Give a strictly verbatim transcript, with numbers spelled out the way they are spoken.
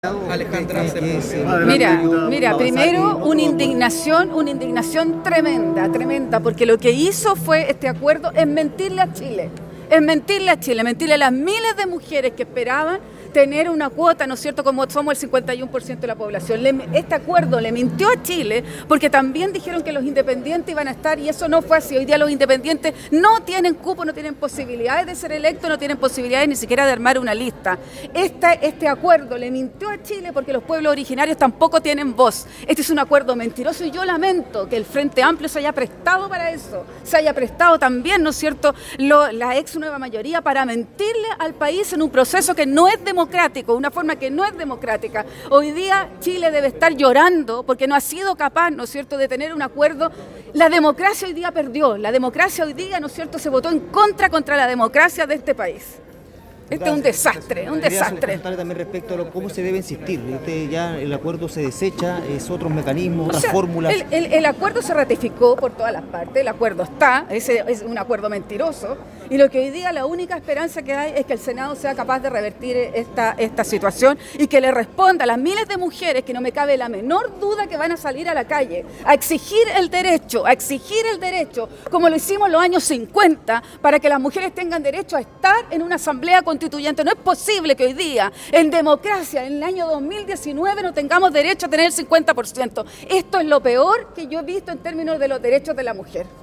Alejandra, Mira, mira, primero una indignación, una indignación tremenda, tremenda, porque lo que hizo fue este acuerdo es mentirle a Chile, es mentirle a Chile, mentirle a las miles de mujeres que esperaban tener una cuota, ¿no es cierto?, como somos el cincuenta y uno por ciento de la población. Le, este acuerdo le mintió a Chile porque también dijeron que los independientes iban a estar y eso no fue así. Hoy día los independientes no tienen cupo, no tienen posibilidades de ser electos, no tienen posibilidades ni siquiera de armar una lista. Este, este acuerdo le mintió a Chile porque los pueblos originarios tampoco tienen voz. Este es un acuerdo mentiroso y yo lamento que el Frente Amplio se haya prestado para eso, se haya prestado también, ¿no es cierto?, Lo, la ex nueva mayoría para mentirle al país en un proceso que no es democrático. democrático, una forma que no es democrática. Hoy día Chile debe estar llorando porque no ha sido capaz, ¿no es cierto?, de tener un acuerdo. La democracia hoy día perdió, la democracia hoy día, ¿no es cierto?, se votó en contra contra la democracia de este país. Este es un desastre, un desastre. También respecto a lo, cómo se debe insistir. Usted ya el acuerdo se desecha, es otros mecanismos, otras o sea, fórmulas. El, el, el acuerdo se ratificó por todas las partes, el acuerdo está, ese es un acuerdo mentiroso, y lo que hoy día la única esperanza que hay es que el Senado sea capaz de revertir esta, esta situación y que le responda a las miles de mujeres que no me cabe la menor duda que van a salir a la calle a exigir el derecho, a exigir el derecho, como lo hicimos en los años cincuenta, para que las mujeres tengan derecho a estar en una asamblea constitucional. No es posible que hoy día, en democracia, en el año dos mil diecinueve, no tengamos derecho a tener el cincuenta por ciento. Esto es lo peor que yo he visto en términos de los derechos de la mujer.